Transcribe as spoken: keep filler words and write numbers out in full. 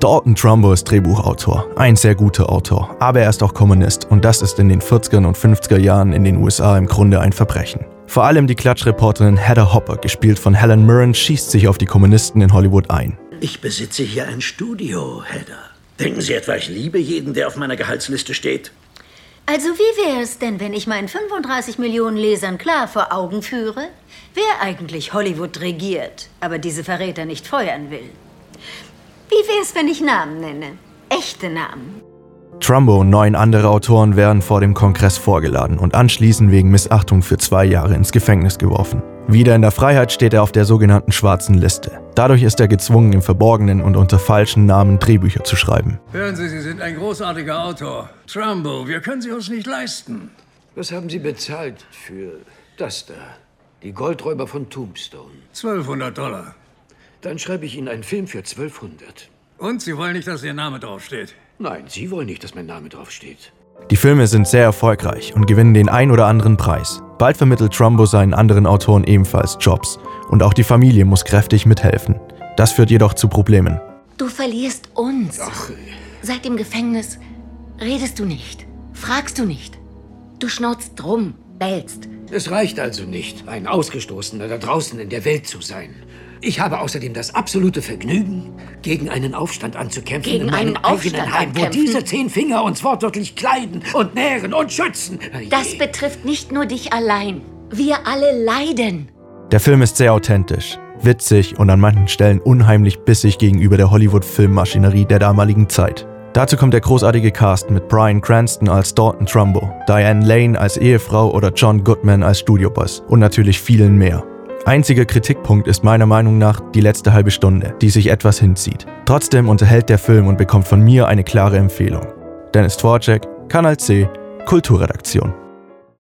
Dalton Trumbo ist Drehbuchautor, ein sehr guter Autor, aber er ist auch Kommunist und das ist in den vierziger und fünfziger Jahren in den U S A im Grunde ein Verbrechen. Vor allem die Klatschreporterin Heather Hopper, gespielt von Helen Mirren, schießt sich auf die Kommunisten in Hollywood ein. Ich besitze hier ein Studio, Heather. Denken Sie etwa, ich liebe jeden, der auf meiner Gehaltsliste steht? Also wie wäre es denn, wenn ich meinen fünfunddreißig Millionen Lesern klar vor Augen führe, wer eigentlich Hollywood regiert, aber diese Verräter nicht feuern will? Wie wäre es, wenn ich Namen nenne? Echte Namen. Trumbo und neun andere Autoren werden vor dem Kongress vorgeladen und anschließend wegen Missachtung für zwei Jahre ins Gefängnis geworfen. Wieder in der Freiheit steht er auf der sogenannten schwarzen Liste. Dadurch ist er gezwungen, im Verborgenen und unter falschen Namen Drehbücher zu schreiben. Hören Sie, Sie sind ein großartiger Autor. Trumbo, wir können sie uns nicht leisten. Was haben Sie bezahlt für das da? Die Goldräuber von Tombstone. zwölfhundert Dollar. Dann schreibe ich Ihnen einen Film für zwölfhundert. Und Sie wollen nicht, dass Ihr Name draufsteht? Nein, Sie wollen nicht, dass mein Name draufsteht. Die Filme sind sehr erfolgreich und gewinnen den ein oder anderen Preis. Bald vermittelt Trumbo seinen anderen Autoren ebenfalls Jobs. Und auch die Familie muss kräftig mithelfen. Das führt jedoch zu Problemen. Du verlierst uns. Ach, Seit dem Gefängnis redest du nicht, fragst du nicht. Du schnauzt rum, bellst. es reicht also nicht, ein Ausgestoßener da draußen in der Welt zu sein. Ich habe außerdem das absolute Vergnügen, gegen einen Aufstand anzukämpfen Gegen in meinem einen Aufstand eigenen Heim, wo ankämpfen? diese zehn Finger uns wortwörtlich kleiden und nähren und schützen. Das Je. betrifft nicht nur dich allein. Wir alle leiden. Der Film ist sehr authentisch, witzig und an manchen Stellen unheimlich bissig gegenüber der Hollywood-Filmmaschinerie der damaligen Zeit. Dazu kommt der großartige Cast mit Bryan Cranston als Dalton Trumbo, Diane Lane als Ehefrau oder John Goodman als Studioboss und natürlich vielen mehr. Einziger Kritikpunkt ist meiner Meinung nach die letzte halbe Stunde, die sich etwas hinzieht. Trotzdem unterhält der Film und bekommt von mir eine klare Empfehlung. Dennis Dvorak, Kanal C, Kulturredaktion.